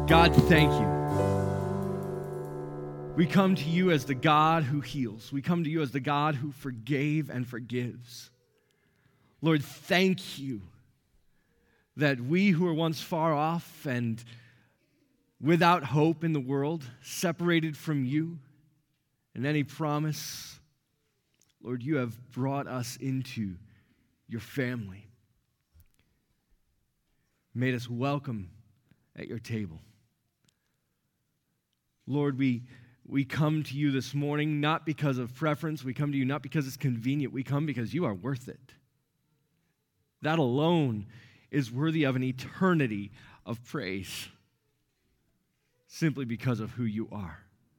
God, thank you. We come to you as the God who heals. We come to you as the God who forgave and forgives. Lord, thank you that we who were once far off and without hope in the world, separated from you and any promise, Lord, you have brought us into your family, made us welcome at your table. Lord, we come to you this morning not because of preference. We come to you not because it's convenient. We come because you are worth it. That alone is worthy of an eternity of praise, simply because of who you are.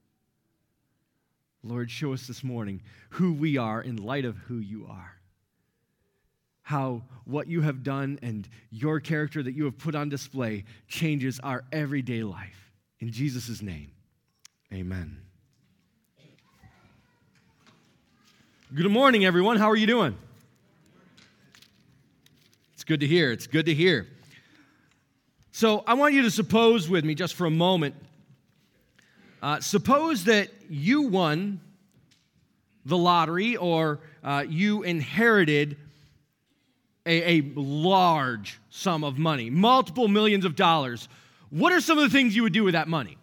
Lord, show us this morning who we are in light of who you are. How what you have done and your character that you have put on display changes our everyday life. In Jesus' name, amen. Good morning, everyone. How are you doing? It's good to hear. It's good to hear. So I want you to suppose with me just for a moment. Suppose that you won the lottery or you inherited a large sum of money, multiple millions of dollars. What are some of the things you would do with that money?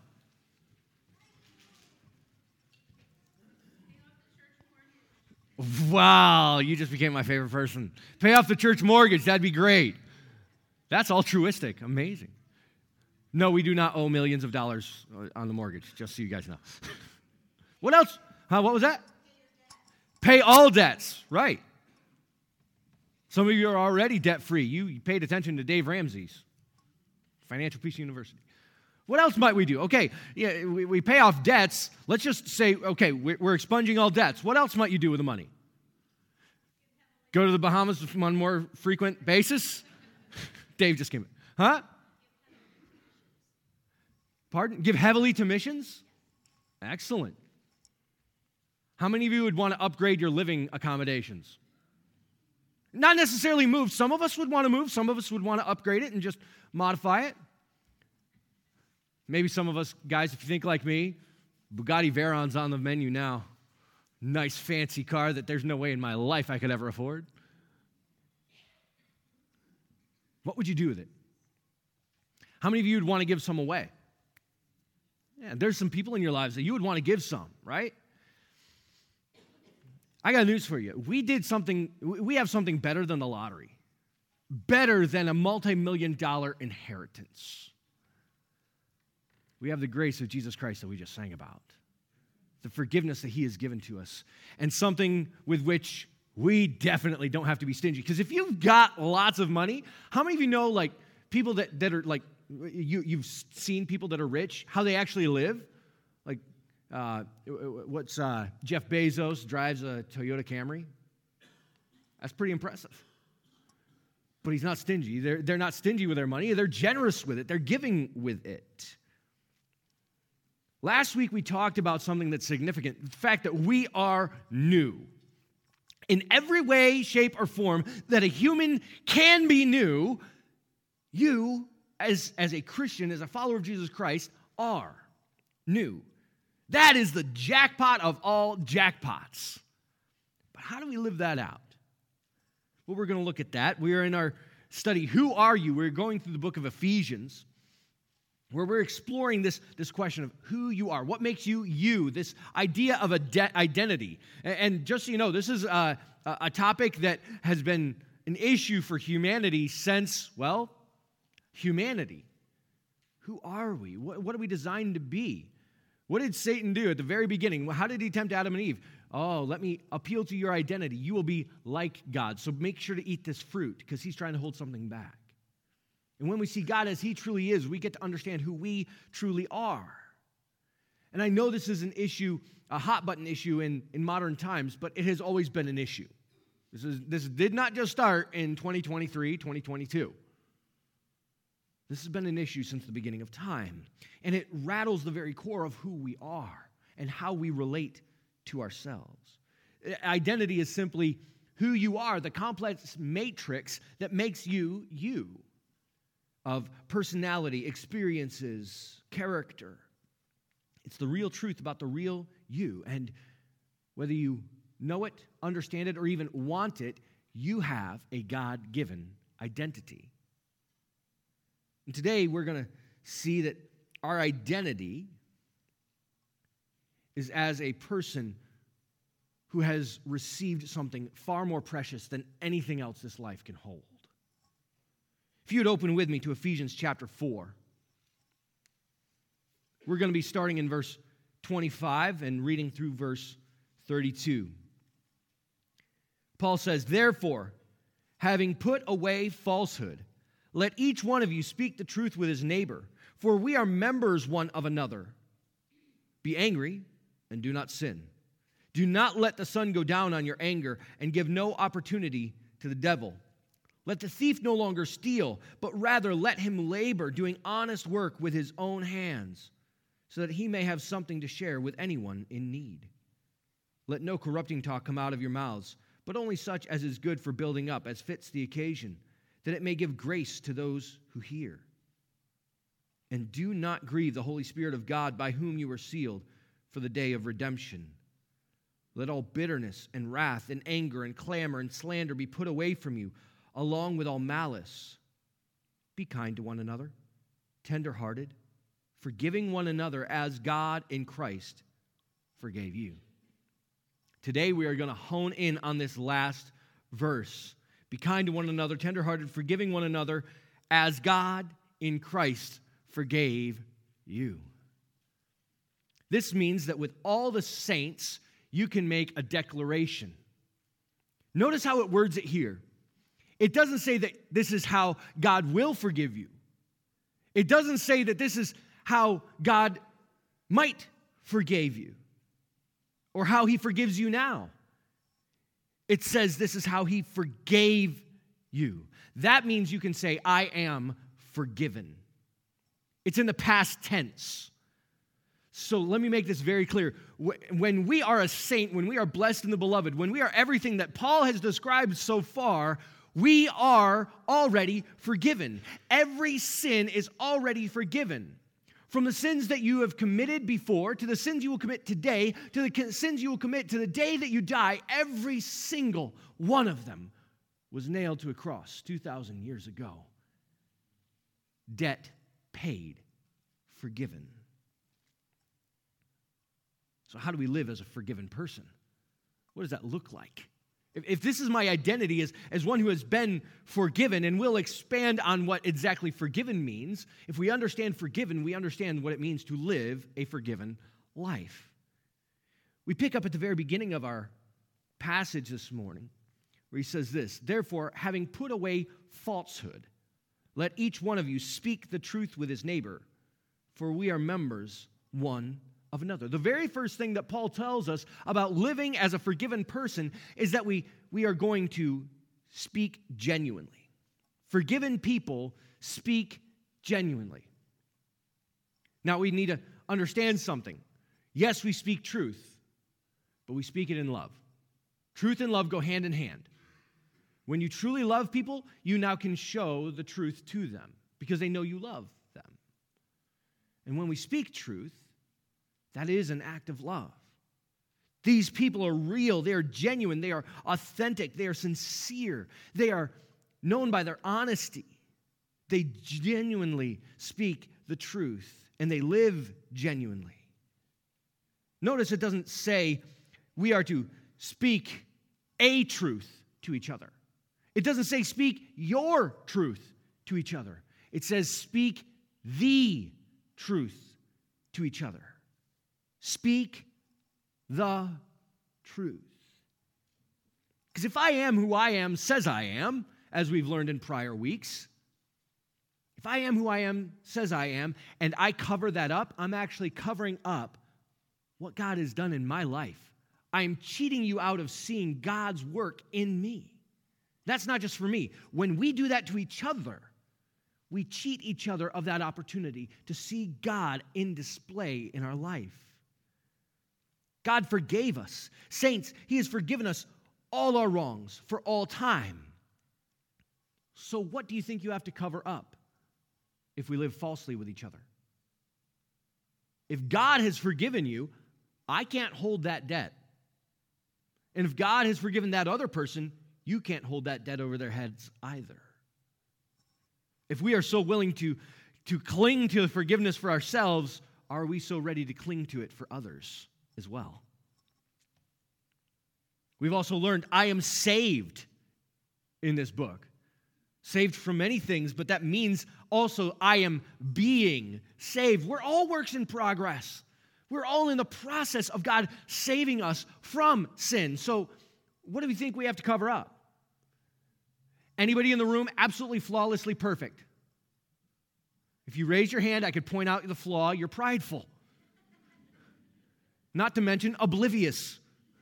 Wow, you just became my favorite person. Pay off the church mortgage, that'd be great. That's altruistic, amazing. No, we do not owe millions of dollars on the mortgage, just so you guys know. What else? What was that? Pay all debts, right. Some of you are already debt-free. You paid attention to Dave Ramsey's Financial Peace University. What else might we do? Okay, yeah, we pay off debts. Let's just say, okay, we're expunging all debts. What else might you do with the money? Go to the Bahamas on a more frequent basis? Dave just came in. Huh? Pardon? Give heavily to missions? Excellent. How many of you would want to upgrade your living accommodations? Not necessarily move. Some of us would want to move. Some of us would want to upgrade it and just modify it. Maybe some of us, guys, if you think like me, Bugatti Veyron's on the menu now. Nice, fancy car that there's no way in my life I could ever afford. What would you do with it? How many of you would want to give some away? Yeah, there's some people in your lives that you would want to give some, right? I got news for you. We have something better than the lottery. Better than a multi-million-dollar inheritance. We have the grace of Jesus Christ that we just sang about. The forgiveness that he has given to us. And something with which we definitely don't have to be stingy. Because if you've got lots of money, how many of you know, like, people that are, like, you've seen people that are rich, how they actually live? Like, Jeff Bezos drives a Toyota Camry? That's pretty impressive. But he's not stingy. They're not stingy with their money. They're generous with it. They're giving with it. Last week, we talked about something that's significant, the fact that we are new. In every way, shape, or form that a human can be new, you, as a Christian, as a follower of Jesus Christ, are new. That is the jackpot of all jackpots. But how do we live that out? Well, we're going to look at that. We are in our study, Who Are You? We're going through the book of Ephesians, where we're exploring this question of who you are, what makes you you, this idea of identity. And just so you know, this is a topic that has been an issue for humanity since, well, humanity. Who are we? What are we designed to be? What did Satan do at the very beginning? How did he tempt Adam and Eve? Oh, let me appeal to your identity. You will be like God, so make sure to eat this fruit, because he's trying to hold something back. And when we see God as he truly is, we get to understand who we truly are. And I know this is an issue, a hot-button issue in modern times, but it has always been an issue. This did not just start in 2023, 2022. This has been an issue since the beginning of time. And it rattles the very core of who we are and how we relate to ourselves. Identity is simply who you are, the complex matrix that makes you, you. of personality, experiences, character. It's the real truth about the real you. And whether you know it, understand it, or even want it, you have a God-given identity. And today we're going to see that our identity is as a person who has received something far more precious than anything else this life can hold. If you would open with me to Ephesians chapter 4, we're going to be starting in verse 25 and reading through verse 32. Paul says, "Therefore, having put away falsehood, let each one of you speak the truth with his neighbor, for we are members one of another. Be angry and do not sin. Do not let the sun go down on your anger, and give no opportunity to the devil. Let the thief no longer steal, but rather let him labor, doing honest work with his own hands, so that he may have something to share with anyone in need. Let no corrupting talk come out of your mouths, but only such as is good for building up, as fits the occasion, that it may give grace to those who hear. And do not grieve the Holy Spirit of God, by whom you were sealed for the day of redemption. Let all bitterness and wrath and anger and clamor and slander be put away from you, along with all malice. Be kind to one another, tender-hearted, forgiving one another as God in Christ forgave you." Today we are going to hone in on this last verse. Be kind to one another, tender-hearted, forgiving one another as God in Christ forgave you. This means that with all the saints, you can make a declaration. Notice how it words it here. It doesn't say that this is how God will forgive you. It doesn't say that this is how God might forgive you or how he forgives you now. It says this is how he forgave you. That means you can say, I am forgiven. It's in the past tense. So let me make this very clear. When we are a saint, when we are blessed in the beloved, when we are everything that Paul has described so far, we are already forgiven. Every sin is already forgiven. From the sins that you have committed before, to the sins you will commit today, to the sins you will commit to the day that you die, every single one of them was nailed to a cross 2,000 years ago. Debt paid, forgiven. So how do we live as a forgiven person? What does that look like? If this is my identity as one who has been forgiven, and we'll expand on what exactly forgiven means, if we understand forgiven, we understand what it means to live a forgiven life. We pick up at the very beginning of our passage this morning, where he says this, "Therefore, having put away falsehood, let each one of you speak the truth with his neighbor, for we are members one of another." The very first thing that Paul tells us about living as a forgiven person is that we are going to speak genuinely. Forgiven people speak genuinely. Now, we need to understand something. Yes, we speak truth, but we speak it in love. Truth and love go hand in hand. When you truly love people, you now can show the truth to them because they know you love them. And when we speak truth, that is an act of love. These people are real, they are genuine, they are authentic, they are sincere, they are known by their honesty. They genuinely speak the truth, and they live genuinely. Notice it doesn't say we are to speak a truth to each other. It doesn't say speak your truth to each other. It says speak the truth to each other. Speak the truth. Because if I am who I am says I am, as we've learned in prior weeks, if I am who I am says I am, and I cover that up, I'm actually covering up what God has done in my life. I'm cheating you out of seeing God's work in me. That's not just for me. When we do that to each other, we cheat each other of that opportunity to see God in display in our life. God forgave us. Saints, he has forgiven us all our wrongs for all time. So what do you think you have to cover up? if we live falsely with each other. If God has forgiven you, I can't hold that debt. And if God has forgiven that other person, you can't hold that debt over their heads either. If we are so willing to cling to forgiveness for ourselves, are we so ready to cling to it for others as well? We've also learned I am saved in this book. Saved from many things, but that means also I am being saved. We're all works in progress. We're all in the process of God saving us from sin. So what do we think we have to cover up? Anybody in the room absolutely flawlessly perfect? If you raise your hand, I could point out the flaw. You're prideful. Not to mention oblivious.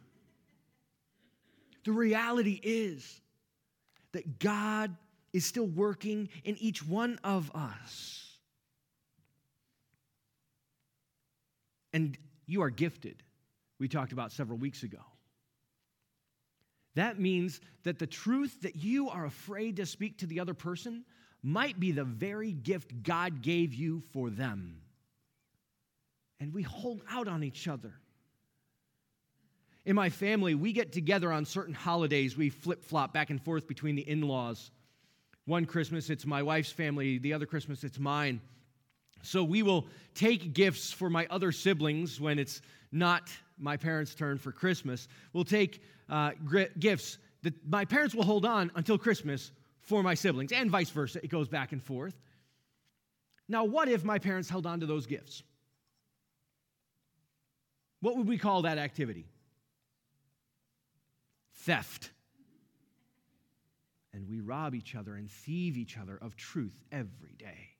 The reality is that God is still working in each one of us. And you are gifted. We talked about several weeks ago. That means that the truth that you are afraid to speak to the other person might be the very gift God gave you for them. And we hold out on each other. In my family, we get together on certain holidays. We flip-flop back and forth between the in-laws. One Christmas, it's my wife's family. The other Christmas, it's mine. So we will take gifts for my other siblings when it's not my parents' turn for Christmas. We'll take gifts that my parents will hold on until Christmas for my siblings, and vice versa. It goes back and forth. Now, what if my parents held on to those gifts? What would we call that activity? Theft. And we rob each other and thieve each other of truth every day.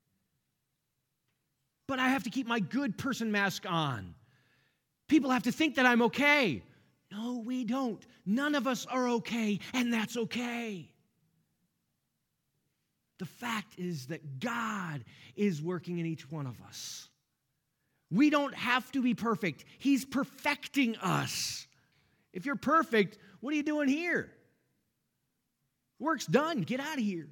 But I have to keep my good person mask on. People have to think that I'm okay. No, we don't. None of us are okay, and that's okay. The fact is that God is working in each one of us. We don't have to be perfect. He's perfecting us. If you're perfect, what are you doing here? Work's done. Get out of here.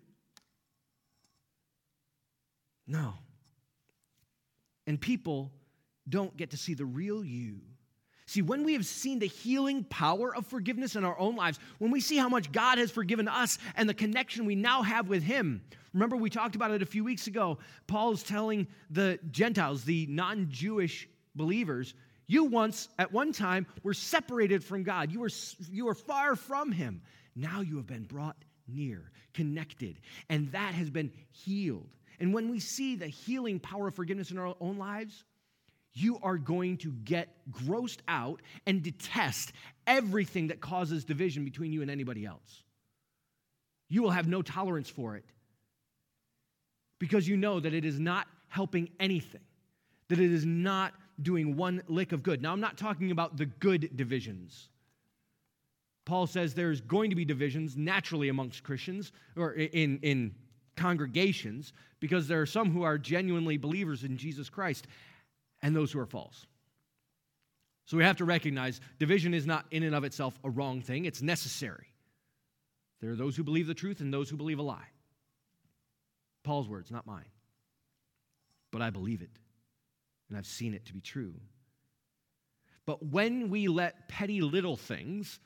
No. And people don't get to see the real you. See, when we have seen the healing power of forgiveness in our own lives, when we see how much God has forgiven us and the connection we now have with Him, remember we talked about it a few weeks ago. Paul's telling the Gentiles, the non-Jewish believers, you once, at one time, were separated from God. You were far from Him. Now you have been brought near, connected, and that has been healed. And when we see the healing power of forgiveness in our own lives, you are going to get grossed out and detest everything that causes division between you and anybody else. You will have no tolerance for it because you know that it is not helping anything, that it is not doing one lick of good. Now, I'm not talking about the good divisions. Paul says there's going to be divisions naturally amongst Christians or in congregations because there are some who are genuinely believers in Jesus Christ and those who are false. So we have to recognize division is not in and of itself a wrong thing. It's necessary. There are those who believe the truth and those who believe a lie. Paul's words, not mine. But I believe it, and I've seen it to be true. But when we let petty little things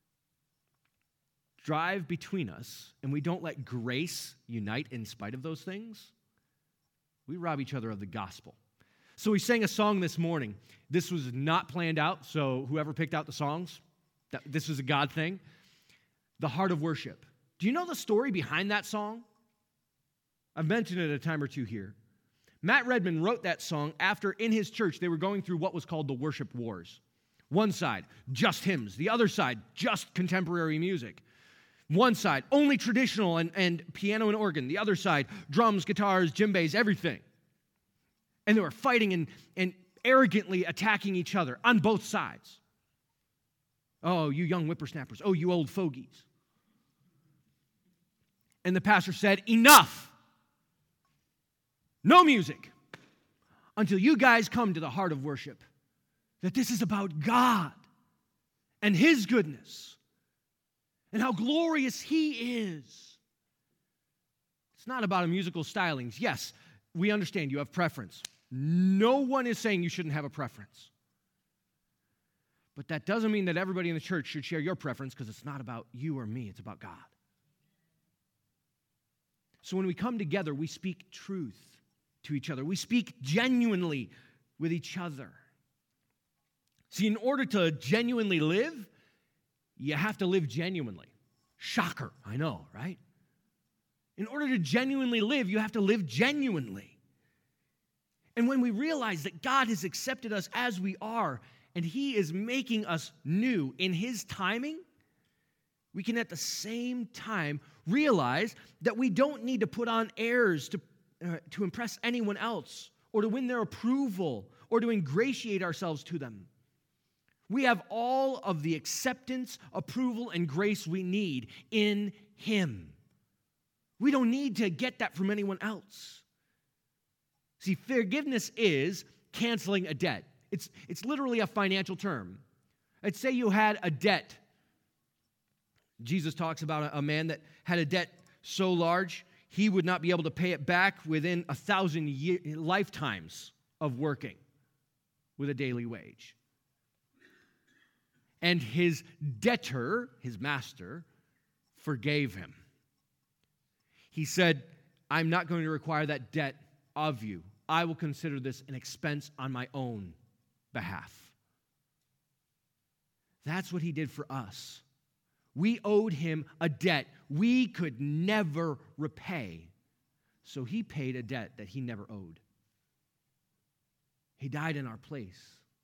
drive between us, and we don't let grace unite in spite of those things, we rob each other of the gospel. So we sang a song this morning. This was not planned out, so whoever picked out the songs, this was a God thing. The Heart of Worship. Do you know the story behind that song? I've mentioned it a time or two here. Matt Redman wrote that song after in his church they were going through what was called the worship wars. One side, just hymns. The other side, just contemporary music. One side, only traditional and piano and organ. The other side, drums, guitars, djembes, everything. And they were fighting and arrogantly attacking each other on both sides. Oh, you young whippersnappers. Oh, you old fogies. And the pastor said, enough. No music until you guys come to the heart of worship. That this is about God and His goodness and how glorious He is. It's not about a musical stylings. Yes, we understand you have preference. No one is saying you shouldn't have a preference. But that doesn't mean that everybody in the church should share your preference, because it's not about you or me, it's about God. So when we come together, we speak truth to each other. We speak genuinely with each other. See, in order to genuinely live, you have to live genuinely. Shocker, I know, right? In order to genuinely live, you have to live genuinely. And when we realize that God has accepted us as we are, and He is making us new in His timing, we can at the same time realize that we don't need to put on airs to impress anyone else or to win their approval or to ingratiate ourselves to them. We have all of the acceptance, approval, and grace we need in Him. We don't need to get that from anyone else. See, forgiveness is canceling a debt. It's literally a financial term. Let's say you had a debt. Jesus talks about a man that had a debt so large, he would not be able to pay it back within 1,000 lifetimes of working with a daily wage. And his debtor, his master, forgave him. He said, I'm not going to require that debt of you. I will consider this an expense on my own behalf. That's what He did for us. We owed Him a debt we could never repay. So He paid a debt that He never owed. He died in our place.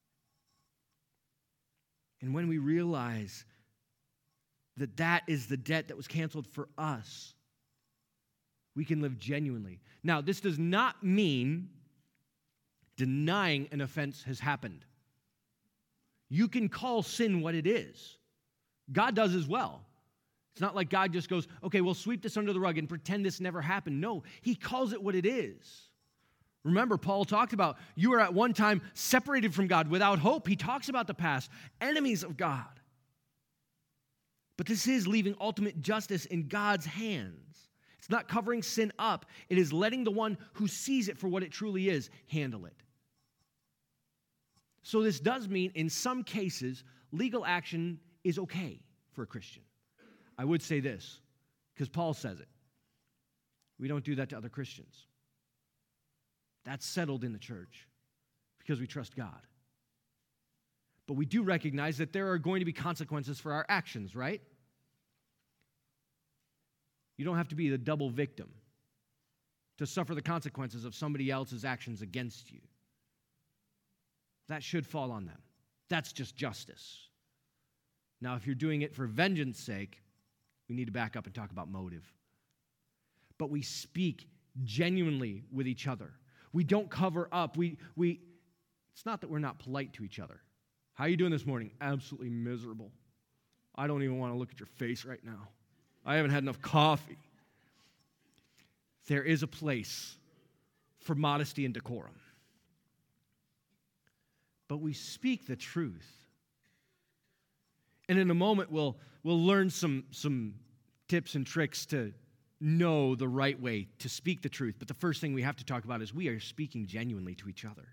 And when we realize that that is the debt that was canceled for us, we can live genuinely. Now, this does not mean denying an offense has happened. You can call sin what it is. God does as well. It's not like God just goes, okay, we'll sweep this under the rug and pretend this never happened. No, He calls it what it is. Remember, Paul talked about you were at one time separated from God without hope. He talks about the past, enemies of God. But this is leaving ultimate justice in God's hands. It's not covering sin up. It is letting the one who sees it for what it truly is handle it. So this does mean, in some cases, legal action is okay for a Christian. I would say this, because Paul says it. We don't do that to other Christians. That's settled in the church because we trust God. But we do recognize that there are going to be consequences for our actions, right? You don't have to be the double victim to suffer the consequences of somebody else's actions against you. That should fall on them. That's just justice. Now, if you're doing it for vengeance sake, we need to back up and talk about motive. But we speak genuinely with each other. We don't cover up. It's not that we're not polite to each other. How are you doing this morning? Absolutely miserable. I don't even want to look at your face right now. I haven't had enough coffee. There is a place for modesty and decorum. But we speak the truth. And in a moment, we'll learn some tips and tricks to know the right way to speak the truth. But the first thing we have to talk about is we are speaking genuinely to each other.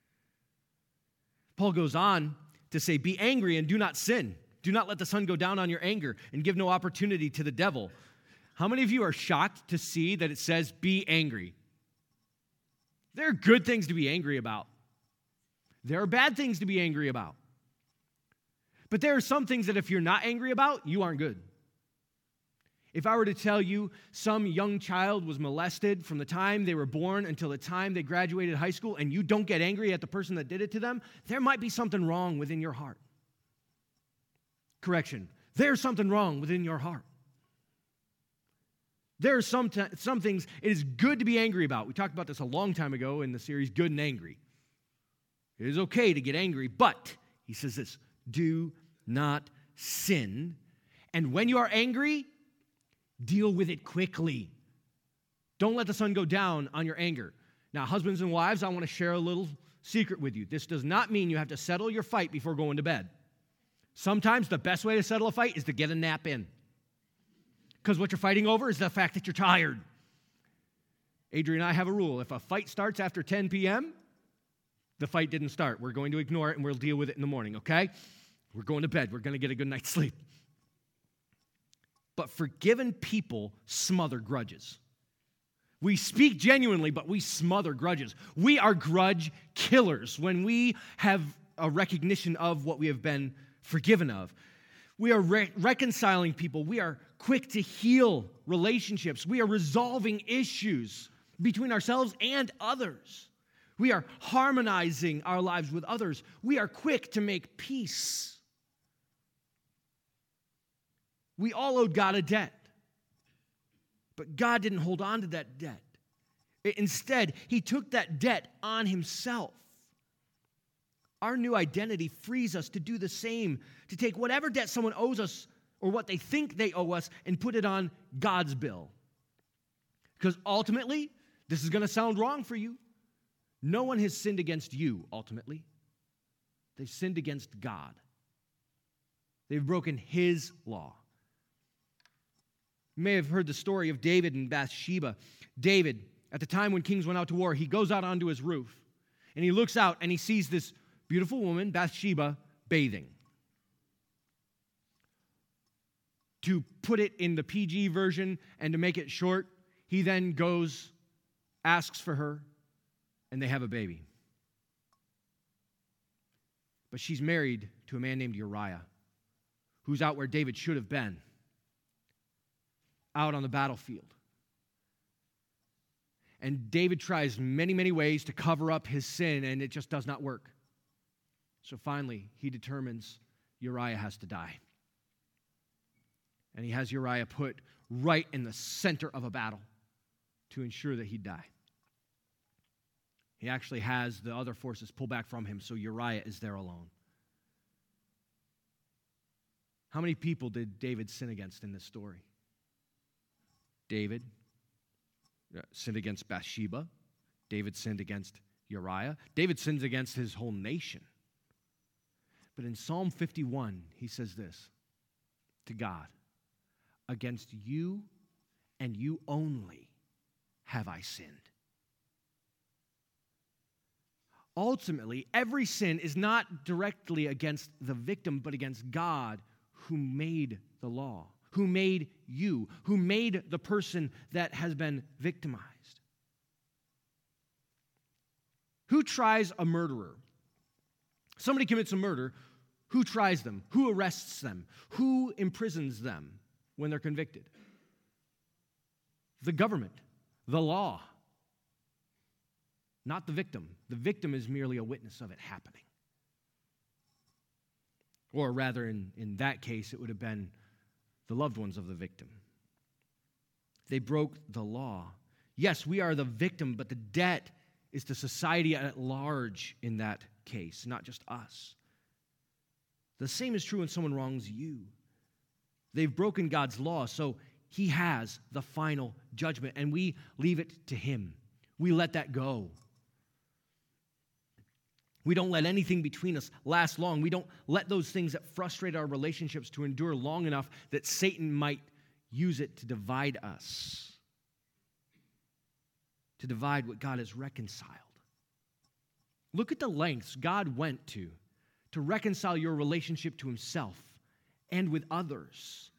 Paul goes on to say, be angry and do not sin. Do not let the sun go down on your anger and give no opportunity to the devil. How many of you are shocked to see that it says, be angry? There are good things to be angry about. There are bad things to be angry about. But there are some things that if you're not angry about, you aren't good. If I were to tell you some young child was molested from the time they were born until the time they graduated high school, and you don't get angry at the person that did it to them, there might be something wrong within your heart. Correction, there's something wrong within your heart. There are some things it is good to be angry about. We talked about this a long time ago in the series Good and Angry. It is okay to get angry, but, he says this, do not sin. And when you are angry, deal with it quickly. Don't let the sun go down on your anger. Now, husbands and wives, I want to share a little secret with you. This does not mean you have to settle your fight before going to bed. Sometimes the best way to settle a fight is to get a nap in. Because what you're fighting over is the fact that you're tired. Adrian and I have a rule. If a fight starts after 10 p.m., the fight didn't start. We're going to ignore it, and we'll deal with it in the morning, okay? We're going to bed. We're going to get a good night's sleep. But forgiven people smother grudges. We speak genuinely, but we smother grudges. We are grudge killers when we have a recognition of what we have been forgiven of. We are reconciling people. We are quick to heal relationships. We are resolving issues between ourselves and others. We are harmonizing our lives with others. We are quick to make peace. We all owed God a debt. But God didn't hold on to that debt. Instead, he took that debt on himself. Our new identity frees us to do the same, to take whatever debt someone owes us or what they think they owe us and put it on God's bill. Because ultimately, this is going to sound wrong for you. No one has sinned against you, ultimately. They've sinned against God. They've broken his law. You may have heard the story of David and Bathsheba. David, at the time when kings went out to war, he goes out onto his roof, and he looks out, and he sees this beautiful woman, Bathsheba, bathing. To put it in the PG version and to make it short, he then goes, asks for her, and they have a baby. But she's married to a man named Uriah, who's out where David should have been, out on the battlefield. And David tries many, many ways to cover up his sin, and it just does not work. So finally, he determines Uriah has to die. And he has Uriah put right in the center of a battle to ensure that he'd die. He actually has the other forces pull back from him, so Uriah is there alone. How many people did David sin against in this story? David sinned against Bathsheba. David sinned against Uriah. David sins against his whole nation. But in Psalm 51, he says this to God, "Against you and you only have I sinned." Ultimately, every sin is not directly against the victim, but against God who made the law, who made you, who made the person that has been victimized. Who tries a murderer? Somebody commits a murder. Who tries them? Who arrests them? Who imprisons them when they're convicted? The government, the law, not the victim. The victim is merely a witness of it happening. Or rather, in that case, it would have been the loved ones of the victim. They broke the law. Yes, we are the victim, but the debt is to society at large in that case, not just us. The same is true when someone wrongs you. They've broken God's law, so he has the final judgment, and we leave it to him. We let that go. We don't let anything between us last long. We don't let those things that frustrate our relationships to endure long enough that Satan might use it to divide us, to divide what God has reconciled. Look at the lengths God went to reconcile your relationship to himself and with others.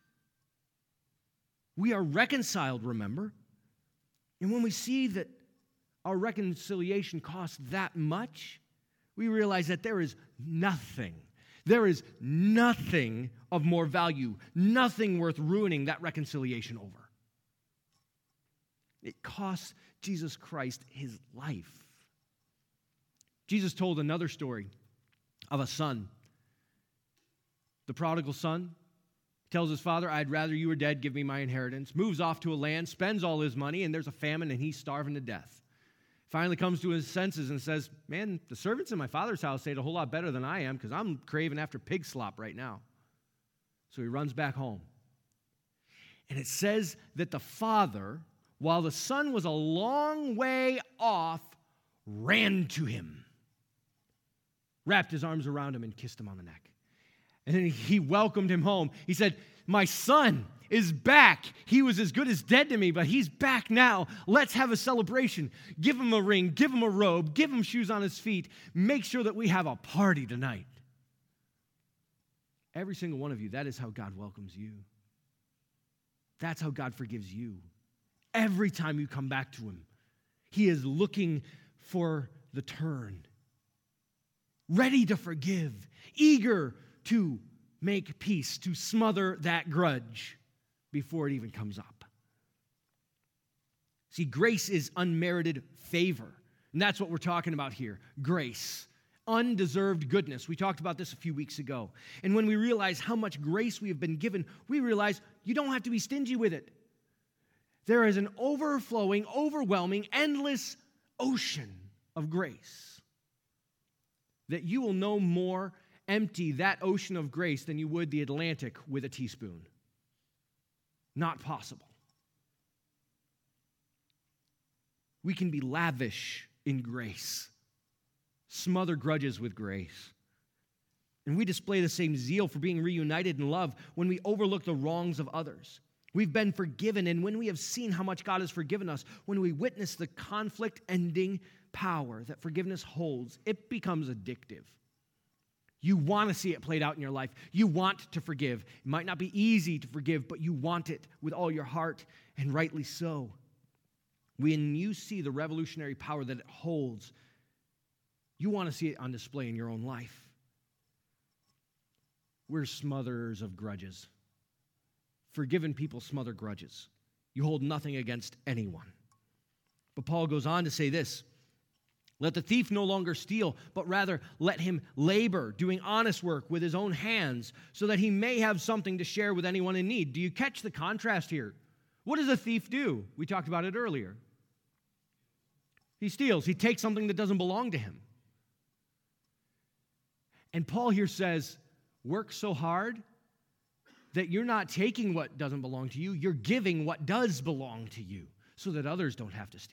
We are reconciled, remember? And when we see that our reconciliation costs that much, we realize that there is nothing of more value, nothing worth ruining that reconciliation over. It costs Jesus Christ his life. Jesus told another story of a son. The prodigal son tells his father, "I'd rather you were dead, give me my inheritance." Moves off to a land, spends all his money, and there's a famine, and he's starving to death. Finally comes to his senses and says, "Man, the servants in my father's house ate a whole lot better than I am because I'm craving after pig slop right now." So he runs back home. And it says that the father, while the son was a long way off, ran to him, wrapped his arms around him and kissed him on the neck. And then he welcomed him home. He said, "My son, is back. He was as good as dead to me, but he's back now. Let's have a celebration. Give him a ring, give him a robe, give him shoes on his feet. Make sure that we have a party tonight. Every single one of you, that is how God welcomes you. That's how God forgives you. Every time you come back to him, he is looking for the turn, ready to forgive, eager to make peace, to smother that grudge before it even comes up. See, grace is unmerited favor, and that's what we're talking about here. Grace, undeserved goodness. We talked about this a few weeks ago. And when we realize how much grace we have been given, we realize you don't have to be stingy with it. There is an overflowing, overwhelming, endless ocean of grace that you will no more empty that ocean of grace than you would the Atlantic with a teaspoon. Not possible. We can be lavish in grace, smother grudges with grace. And we display the same zeal for being reunited in love when we overlook the wrongs of others. We've been forgiven, and when we have seen how much God has forgiven us, when we witness the conflict-ending power that forgiveness holds, it becomes addictive. You want to see it played out in your life. You want to forgive. It might not be easy to forgive, but you want it with all your heart, and rightly so. When you see the revolutionary power that it holds, you want to see it on display in your own life. We're smotherers of grudges. Forgiven people smother grudges. You hold nothing against anyone. But Paul goes on to say this: let the thief no longer steal, but rather let him labor, doing honest work with his own hands, so that he may have something to share with anyone in need. Do you catch the contrast here? What does a thief do? We talked about it earlier. He steals. He takes something that doesn't belong to him. And Paul here says, work so hard that you're not taking what doesn't belong to you, you're giving what does belong to you, so that others don't have to steal.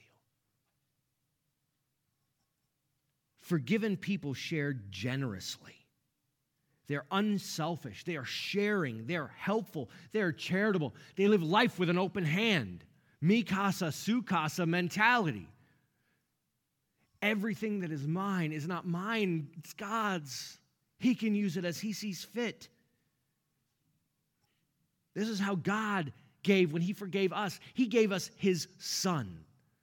Forgiven people share generously. They're unselfish. They are sharing. They are helpful. They are charitable. They live life with an open hand. Mi casa, su casa mentality. Everything that is mine is not mine, it's God's. He can use it as he sees fit. This is how God gave when he forgave us. He gave us his son.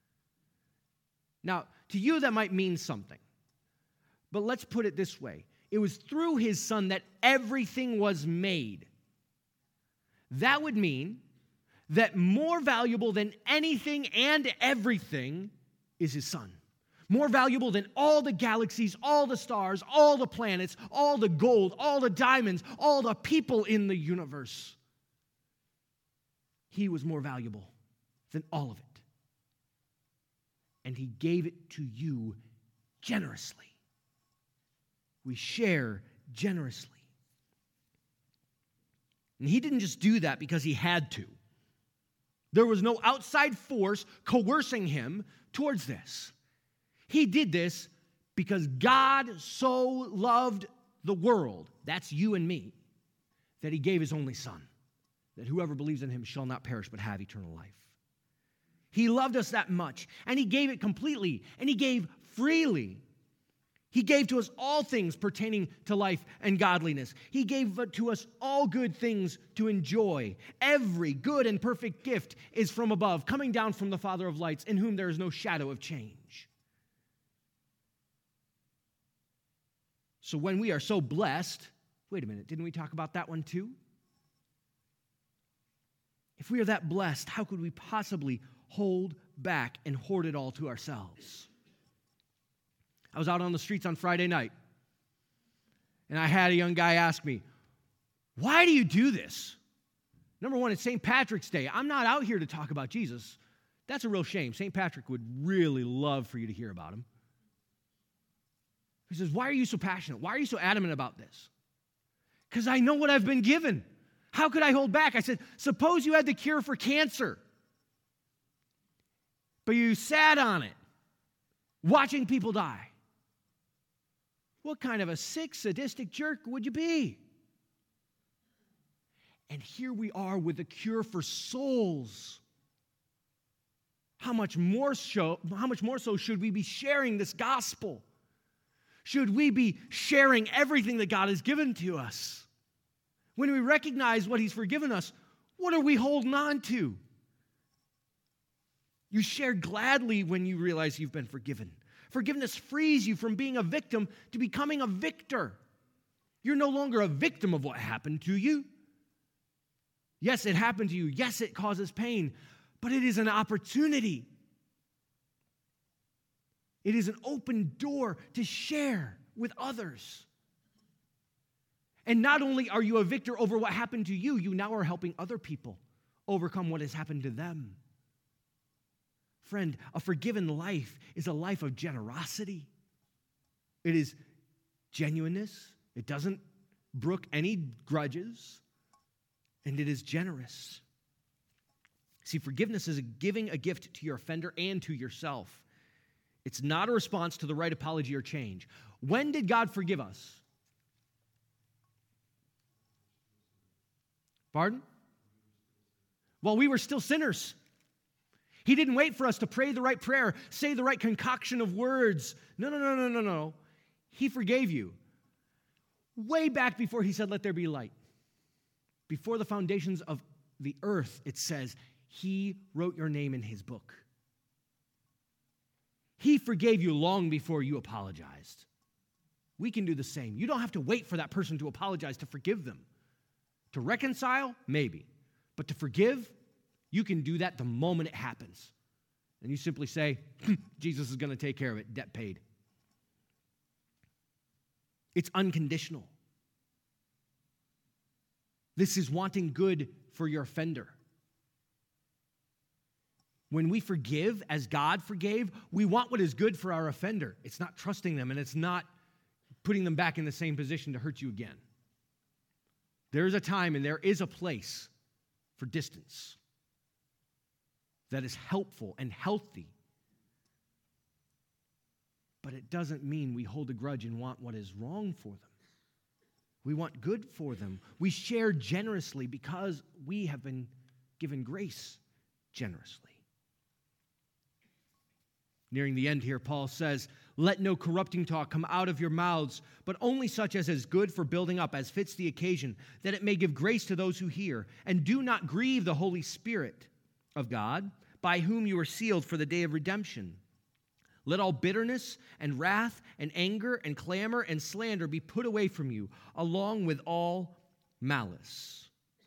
Now, to you that might mean something. But let's put it this way. It was through his son that everything was made. That would mean that more valuable than anything and everything is his son. More valuable than all the galaxies, all the stars, all the planets, all the gold, all the diamonds, all the people in the universe. He was more valuable than all of it. And he gave it to you generously. We share generously. And he didn't just do that because he had to. There was no outside force coercing him towards this. He did this because God so loved the world, that's you and me, that he gave his only son, that whoever believes in him shall not perish but have eternal life. He loved us that much, and he gave it completely, and he gave freely. He gave to us all things pertaining to life and godliness. He gave to us all good things to enjoy. Every good and perfect gift is from above, coming down from the Father of lights, in whom there is no shadow of change. So when we are so blessed, wait a minute, didn't we talk about that one too? If we are that blessed, how could we possibly hold back and hoard it all to ourselves? I was out on the streets on Friday night, and I had a young guy ask me, why do you do this? Number one, it's St. Patrick's Day. I'm not out here to talk about Jesus. That's a real shame. St. Patrick would really love for you to hear about him. He says, why are you so passionate? Why are you so adamant about this? Because I know what I've been given. How could I hold back? I said, suppose you had the cure for cancer, but you sat on it, watching people die. What kind of a sick, sadistic jerk would you be? And here we are with a cure for souls. How much more so should we be sharing this gospel? Should we be sharing everything that God has given to us? When we recognize what He's forgiven us, what are we holding on to? You share gladly when you realize you've been forgiven. Forgiveness frees you from being a victim to becoming a victor. You're no longer a victim of what happened to you. Yes, it happened to you. Yes, it causes pain, but it is an opportunity. It is an open door to share with others. And not only are you a victor over what happened to you, you now are helping other people overcome what has happened to them. Friend, a forgiven life is a life of generosity. It is genuineness. It doesn't brook any grudges. And it is generous. See, forgiveness is giving a gift to your offender and to yourself. It's not a response to the right apology or change. When did God forgive us? Pardon? While we were still sinners. He didn't wait for us to pray the right prayer, say the right concoction of words. No. He forgave you. Way back before He said, let there be light. Before the foundations of the earth, it says, He wrote your name in His book. He forgave you long before you apologized. We can do the same. You don't have to wait for that person to apologize to forgive them. To reconcile, maybe. But to forgive, you can do that the moment it happens. And you simply say, Jesus is going to take care of it, debt paid. It's unconditional. This is wanting good for your offender. When we forgive as God forgave, we want what is good for our offender. It's not trusting them, and it's not putting them back in the same position to hurt you again. There is a time and there is a place for distance that is helpful and healthy. But it doesn't mean we hold a grudge and want what is wrong for them. We want good for them. We share generously because we have been given grace generously. Nearing the end here, Paul says, let no corrupting talk come out of your mouths, but only such as is good for building up, as fits the occasion, that it may give grace to those who hear. And do not grieve the Holy Spirit of God, by whom you are sealed for the day of redemption. Let all bitterness and wrath and anger and clamor and slander be put away from you, along with all malice.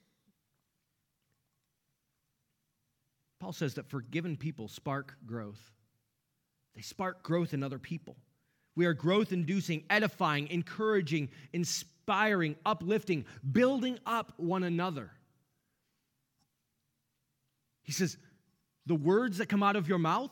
Paul says that forgiven people spark growth. They spark growth in other people. We are growth-inducing, edifying, encouraging, inspiring, uplifting, building up one another. He says, the words that come out of your mouth,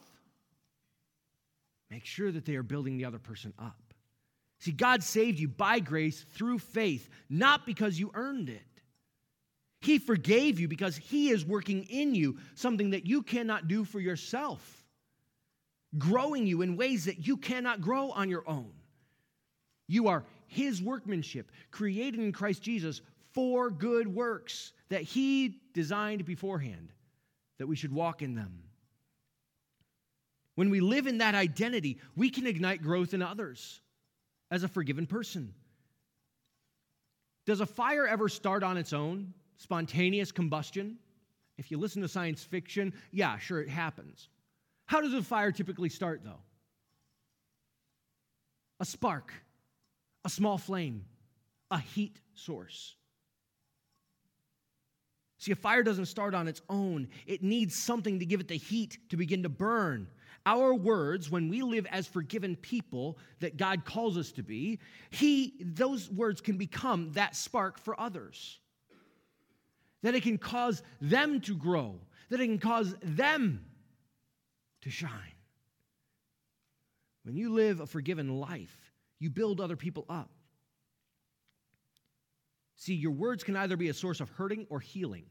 make sure that they are building the other person up. See, God saved you by grace through faith, not because you earned it. He forgave you because He is working in you something that you cannot do for yourself, growing you in ways that you cannot grow on your own. You are His workmanship, created in Christ Jesus for good works that He designed beforehand, that we should walk in them. When we live in that identity, we can ignite growth in others as a forgiven person. Does a fire ever start on its own? Spontaneous combustion? If you listen to science fiction, yeah, sure, it happens. How does a fire typically start, though? A spark, a small flame, a heat source. See, a fire doesn't start on its own. It needs something to give it the heat to begin to burn. Our words, when we live as forgiven people that God calls us to be, those words can become that spark for others. That it can cause them to grow. That it can cause them to shine. When you live a forgiven life, you build other people up. See, your words can either be a source of hurting or healing.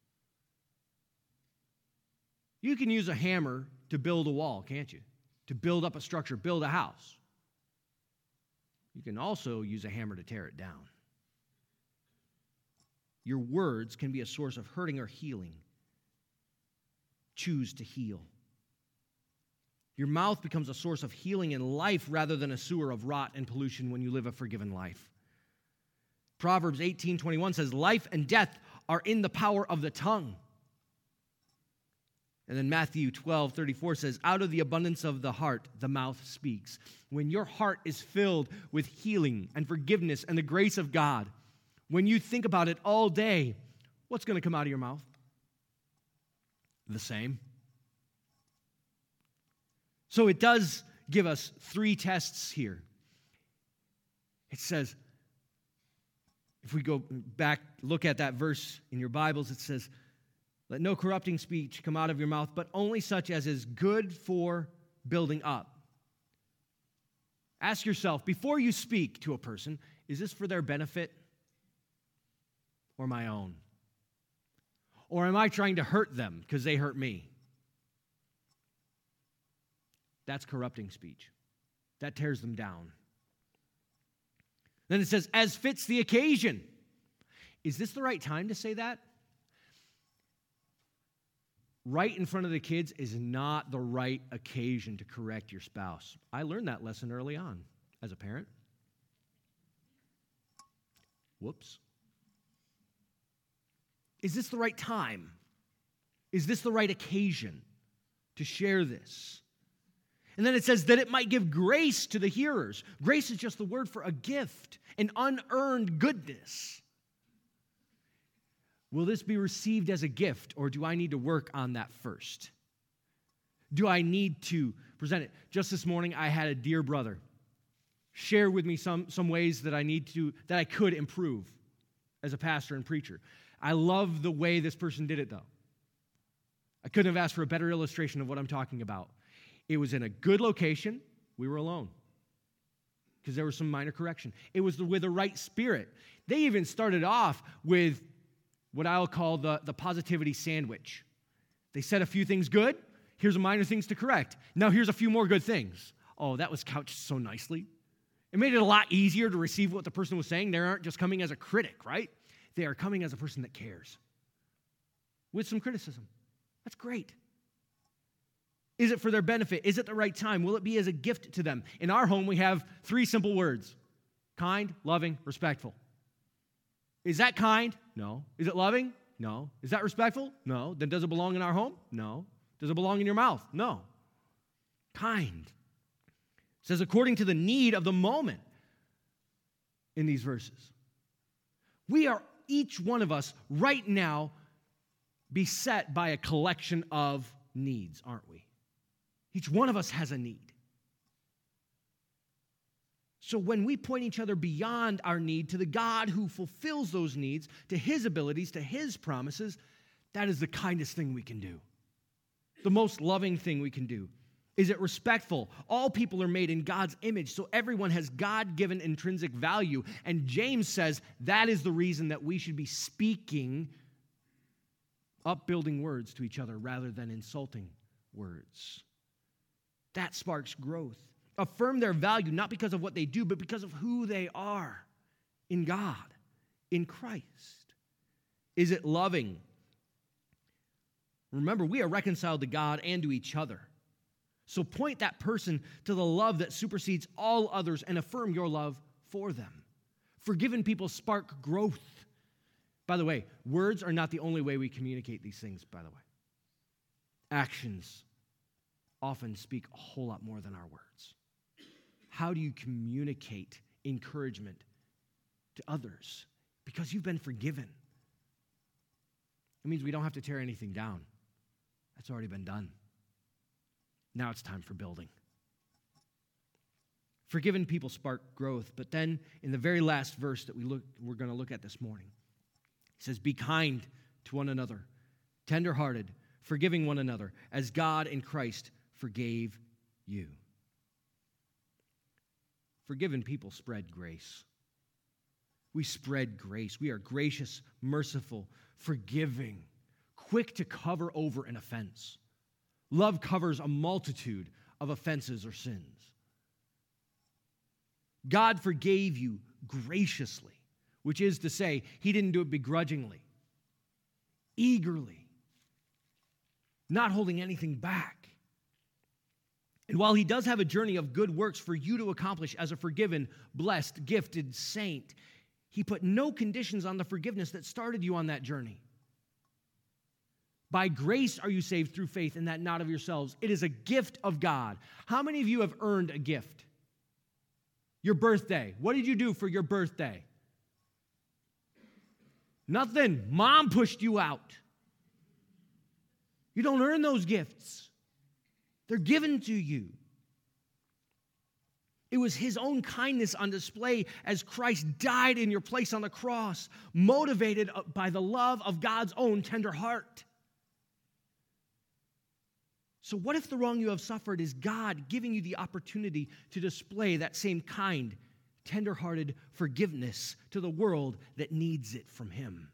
You can use a hammer to build a wall, can't you? To build up a structure, build a house. You can also use a hammer to tear it down. your words can be a source of hurting or healing. Choose to heal. Your mouth becomes a source of healing and life rather than a sewer of rot and pollution when you live a forgiven life. Proverbs 18:21 says, life and death are in the power of the tongue. And then Matthew 12:34 says, out of the abundance of the heart, the mouth speaks. When your heart is filled with healing and forgiveness and the grace of God, when you think about it all day, what's going to come out of your mouth? The same. So it does give us 3 tests here. It says, if we go back, look at that verse in your Bibles, it says, let no corrupting speech come out of your mouth, but only such as is good for building up. Ask yourself, before you speak to a person, is this for their benefit or my own? Or am I trying to hurt them because they hurt me? That's corrupting speech. That tears them down. Then it says, as fits the occasion. Is this the right time to say that? Right in front of the kids is not the right occasion to correct your spouse. I learned that lesson early on as a parent. Whoops. Is this the right time? Is this the right occasion to share this? And then it says that it might give grace to the hearers. Grace is just the word for a gift, an unearned goodness. Will this be received as a gift, or do I need to work on that first? Do I need to present it? Just this morning, I had a dear brother share with me some ways that I could improve as a pastor and preacher. I love the way this person did it, though. I couldn't have asked for a better illustration of what I'm talking about. It was in a good location. We were alone because there was some minor correction. It was with the right spirit. They even started off with what I'll call the positivity sandwich. They said a few things good. Here's a minor things to correct. Now here's a few more good things. Oh, that was couched so nicely. It made it a lot easier to receive what the person was saying. They aren't just coming as a critic, right? They are coming as a person that cares with some criticism. That's great. Is it for their benefit? Is it the right time? Will it be as a gift to them? In our home, we have 3 simple words: kind, loving, respectful. Is that kind? No. Is it loving? No. Is that respectful? No. Then does it belong in our home? No. Does it belong in your mouth? No. Kind. It says according to the need of the moment in these verses. We are, each one of us, right now, beset by a collection of needs, aren't we? Each one of us has a need. So when we point each other beyond our need to the God who fulfills those needs, to his abilities, to his promises, that is the kindest thing we can do. The most loving thing we can do. Is it respectful? All people are made in God's image, so everyone has God-given intrinsic value. And James says that is the reason that we should be speaking upbuilding words to each other rather than insulting words. That sparks growth. Affirm their value, not because of what they do, but because of who they are in God, in Christ. Is it loving? Remember, we are reconciled to God and to each other. So point that person to the love that supersedes all others and affirm your love for them. Forgiven people spark growth. By the way, words are not the only way we communicate these things, by the way. Actions often speak a whole lot more than our words. How do you communicate encouragement to others? Because you've been forgiven. It means we don't have to tear anything down. That's already been done. Now it's time for building. Forgiven people spark growth, but then in the very last verse that we're going to look at this morning, it says, be kind to one another, tenderhearted, forgiving one another, as God in Christ forgave you. Forgiven people spread grace. We spread grace. We are gracious, merciful, forgiving, quick to cover over an offense. Love covers a multitude of offenses or sins. God forgave you graciously which is to say, he didn't do it begrudgingly, eagerly, not holding anything back. And while he does have a journey of good works for you to accomplish as a forgiven, blessed, gifted saint, he put no conditions on the forgiveness that started you on that journey. By grace are you saved through faith, and that not of yourselves. It is a gift of God. How many of you have earned a gift? Your birthday. What did you do for your birthday? Nothing. Mom pushed you out. You don't earn those gifts. They're given to you. It was his own kindness on display as Christ died in your place on the cross, motivated by the love of God's own tender heart. So what if the wrong you have suffered is God giving you the opportunity to display that same kind, tender-hearted forgiveness to the world that needs it from him?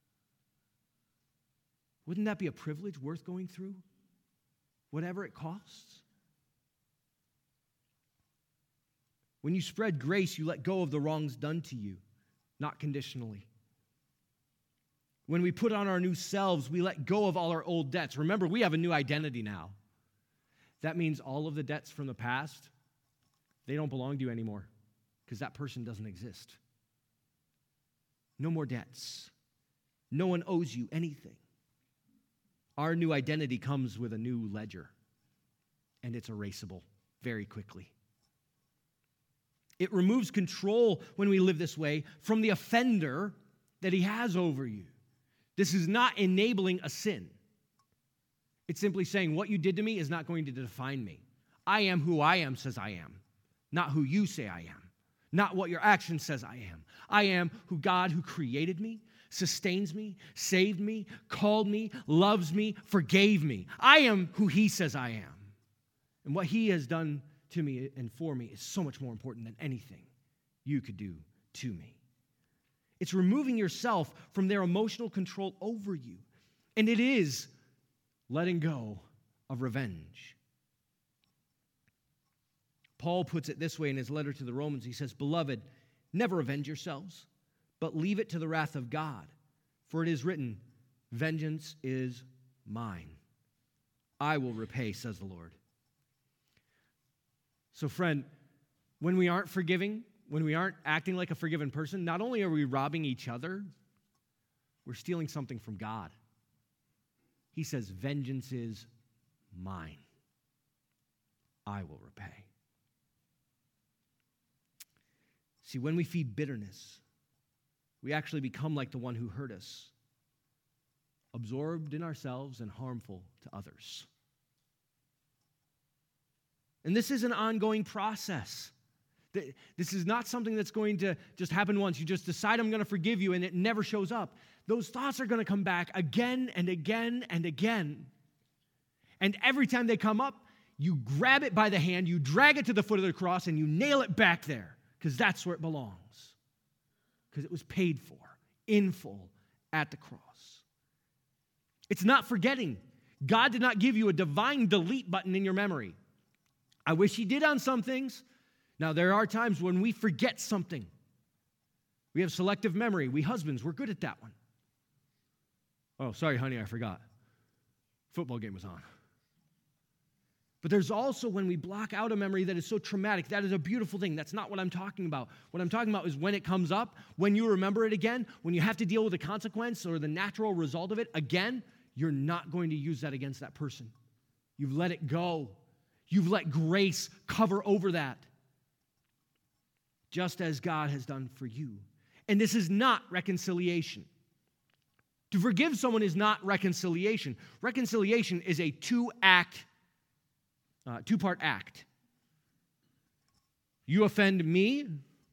Wouldn't that be a privilege worth going through, whatever it costs? When you spread grace, you let go of the wrongs done to you, not conditionally. When we put on our new selves, we let go of all our old debts. Remember, we have a new identity now. That means all of the debts from the past, they don't belong to you anymore because that person doesn't exist. No more debts. No one owes you anything. Our new identity comes with a new ledger, and it's erasable very quickly. It removes control when we live this way from the offender that he has over you. This is not enabling a sin. It's simply saying what you did to me is not going to define me. I am who I am says I am, not who you say I am, not what your action says I am. I am who God who created me, sustains me, saved me, called me, loves me, forgave me. I am who he says I am. And what he has done to me and for me is so much more important than anything you could do to me. It's removing yourself from their emotional control over you. And it is letting go of revenge. Paul puts it this way in his letter to the Romans. He says, "Beloved, never avenge yourselves, but leave it to the wrath of God. For it is written, 'Vengeance is mine. I will repay,' says the Lord." So friend, when we aren't forgiving, when we aren't acting like a forgiven person, not only are we robbing each other, we're stealing something from God. He says, "Vengeance is mine. I will repay." See, when we feed bitterness, we actually become like the one who hurt us, absorbed in ourselves and harmful to others. And this is an ongoing process. This is not something that's going to just happen once. You just decide, I'm going to forgive you, and it never shows up. Those thoughts are going to come back again and again and again. And every time they come up, you grab it by the hand, you drag it to the foot of the cross, and you nail it back there, because that's where it belongs. Because it was paid for in full at the cross. It's not forgetting. God did not give you a divine delete button in your memory. I wish he did on some things. Now, there are times when we forget something. We have selective memory. We husbands, we're good at that one. Oh, sorry, honey, I forgot. Football game was on. But there's also when we block out a memory that is so traumatic. That is a beautiful thing. That's not what I'm talking about. What I'm talking about is when it comes up, when you remember it again, when you have to deal with the consequence or the natural result of it again, you're not going to use that against that person. You've let it go. You've let grace cover over that, just as God has done for you. And this is not reconciliation. To forgive someone is not reconciliation. Reconciliation is a two-part act. You offend me,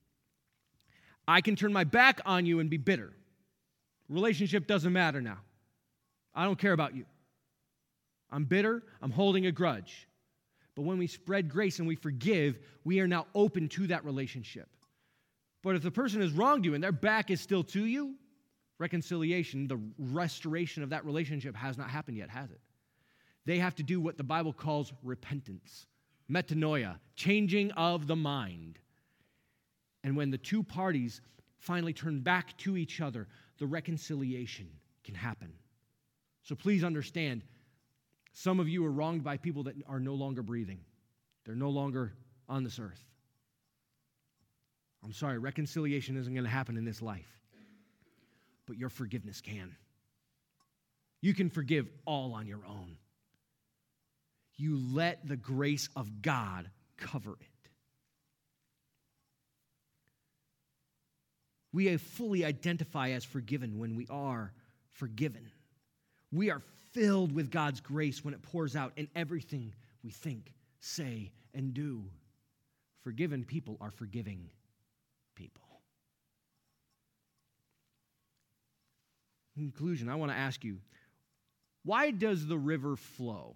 I can turn my back on you and be bitter. Relationship doesn't matter now. I don't care about you. I'm bitter, I'm holding a grudge. But when we spread grace and we forgive, we are now open to that relationship. But if the person has wronged you and their back is still to you, reconciliation, the restoration of that relationship has not happened yet, has it? They have to do what the Bible calls repentance, metanoia, changing of the mind. And when the two parties finally turn back to each other, the reconciliation can happen. So please understand, some of you are wronged by people that are no longer breathing. They're no longer on this earth. I'm sorry, reconciliation isn't going to happen in this life. But your forgiveness can. You can forgive all on your own. You let the grace of God cover it. We fully identify as forgiven when we are forgiven. We are filled with God's grace when it pours out in everything we think, say, and do. Forgiven people are forgiving people. In conclusion, I want to ask you, why does the river flow?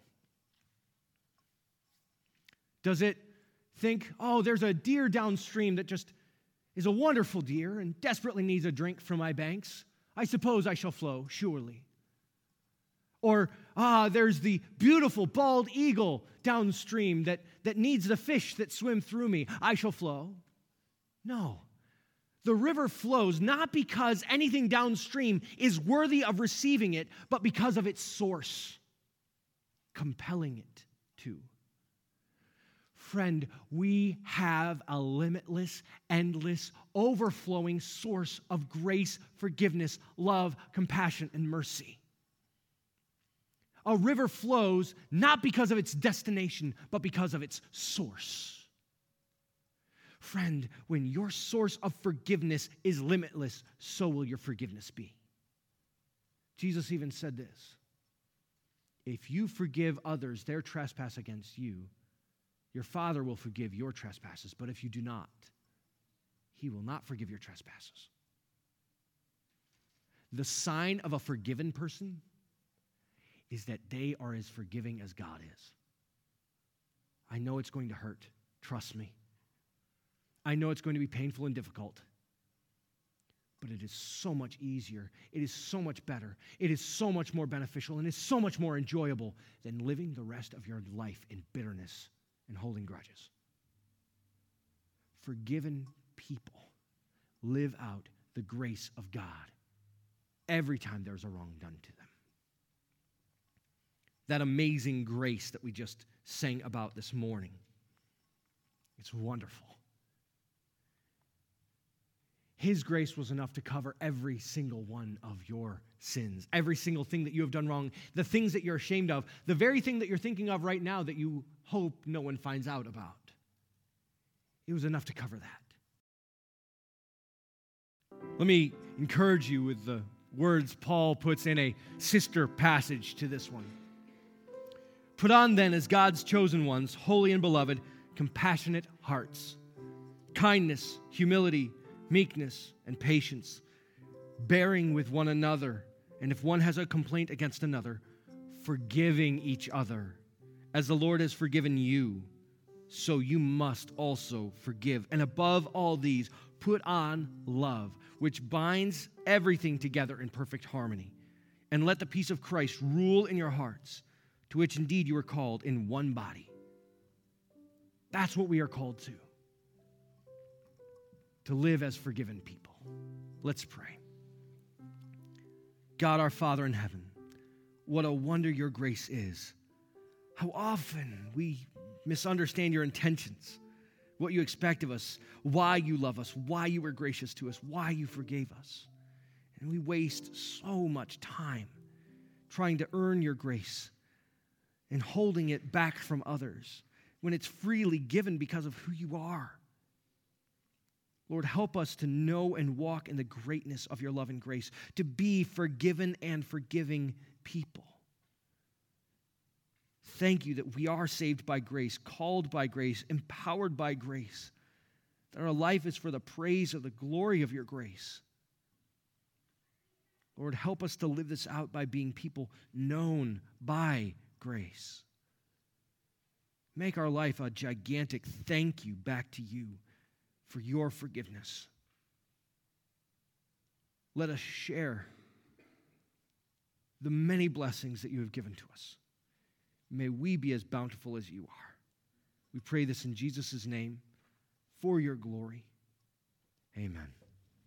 Does it think, oh, there's a deer downstream that just is a wonderful deer and desperately needs a drink from my banks? I suppose I shall flow, surely. Or, there's the beautiful bald eagle downstream that needs the fish that swim through me. I shall flow. No. The river flows not because anything downstream is worthy of receiving it, but because of its source, compelling it to. Friend, we have a limitless, endless, overflowing source of grace, forgiveness, love, compassion, and mercy. A river flows not because of its destination, but because of its source. Friend, when your source of forgiveness is limitless, so will your forgiveness be. Jesus even said this: if you forgive others their trespass against you, your Father will forgive your trespasses. But if you do not, He will not forgive your trespasses. The sign of a forgiven person is that they are as forgiving as God is. I know it's going to hurt. Trust me. I know it's going to be painful and difficult, but it is so much easier. It is so much better. It is so much more beneficial, and it's so much more enjoyable than living the rest of your life in bitterness and holding grudges. Forgiven people live out the grace of God every time there's a wrong done to them. That amazing grace that we just sang about this morning, it's wonderful. His grace was enough to cover every single one of your sins, every single thing that you have done wrong, the things that you're ashamed of, the very thing that you're thinking of right now that you hope no one finds out about. It was enough to cover that. Let me encourage you with the words Paul puts in a sister passage to this one. Put on then as God's chosen ones, holy and beloved, compassionate hearts, kindness, humility, meekness, and patience, bearing with one another, and if one has a complaint against another, forgiving each other. As the Lord has forgiven you, so you must also forgive. And above all these, put on love, which binds everything together in perfect harmony. And let the peace of Christ rule in your hearts, to which indeed you are called in one body. That's what we are called to live as forgiven people. Let's pray. God, our Father in heaven, what a wonder your grace is. How often we misunderstand your intentions, what you expect of us, why you love us, why you were gracious to us, why you forgave us. And we waste so much time trying to earn your grace and holding it back from others when it's freely given because of who you are. Lord, help us to know and walk in the greatness of your love and grace, to be forgiven and forgiving people. Thank you that we are saved by grace, called by grace, empowered by grace, that our life is for the praise of the glory of your grace. Lord, help us to live this out by being people known by grace. Make our life a gigantic thank you back to you for your forgiveness. Let us share the many blessings that you have given to us. May we be as bountiful as you are. We pray this in Jesus' name for your glory. Amen.